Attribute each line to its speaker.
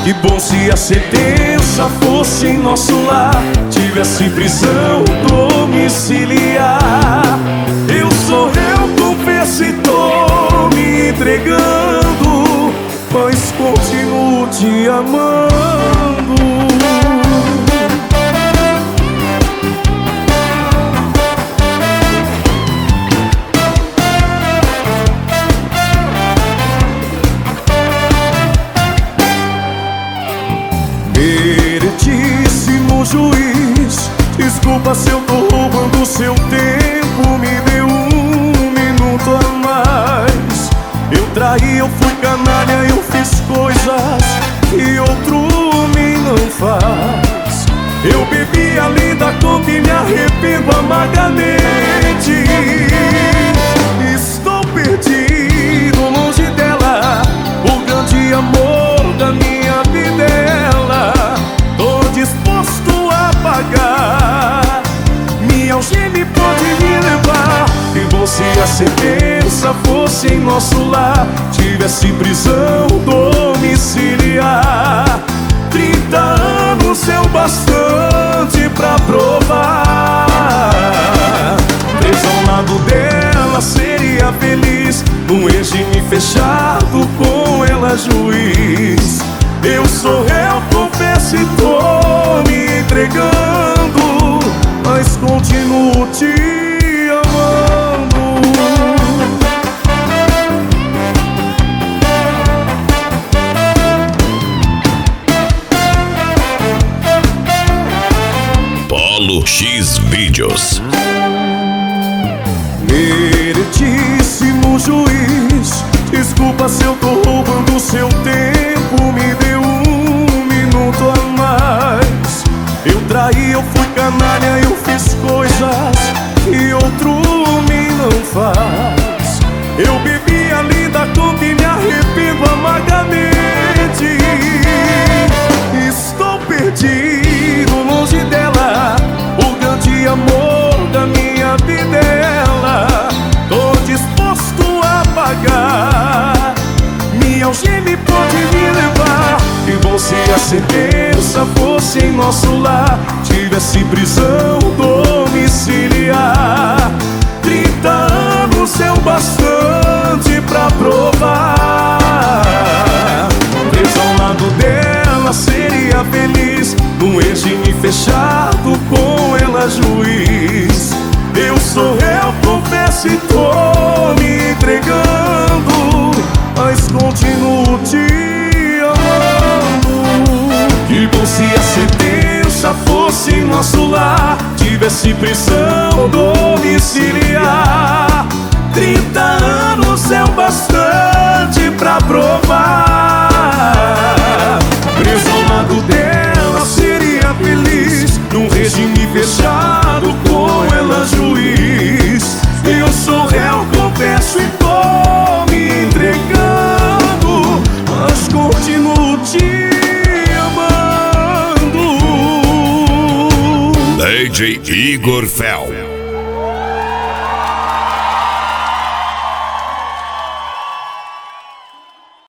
Speaker 1: Que bom se a sentença fosse em nosso lar, tivesse prisão domiciliar. Eu sou réu, confesso e tô me entregando, mas continuo te amando. Meritíssimo juiz, desculpa se eu tô roubando seu tempo, me dê um minuto a mais. Eu traí, eu fui canalha, eu fiz coisas que outro homem não faz. Eu bebi além da conta e me arrependo amargamente. Estou perdido longe dela, o grande amor da minha videla. Tô disposto a pagar, minha algema pode me levar. Que bom se a sentença fosse em nosso lar, tivesse prisão domiciliar. 30 anos é o bastante pra provar. Preso ao lado dela seria feliz, num regime fechado com ela juiz. Eu sou réu, confesso e tô me entregando, mas continuo te amando.
Speaker 2: Polo X Vídeos.
Speaker 1: Meritíssimo juiz, desculpa se eu tô roubando seu tempo, me dê um minuto a mais. Eu traí, eu fui canalha, eu fiz coisas que outro homem não faz. Eu bebi além da conta e me arrependo amargamente. Estou perdido longe dela, o grande amor da minha videla. Tô disposto a pagar, minha algema pode me levar. Que bom se a sentença fosse em nosso lar, tivesse prisão domiciliar. 30 anos é o bastante pra provar. Preso ao lado dela seria feliz, num regime fechado com ela juiz. Eu sou réu, confesso e tô me entregando, mas continuo te amando. Que bom se a sentença fosse em nosso lar, tivesse prisão domiciliar. 30 anos é o bastante pra provar. Preso ao lado dela seria feliz, num regime fechado com ela juiz. Eu sou réu, confesso e tô me entregando, mas continuo te amando.
Speaker 2: DJ Igor Fel.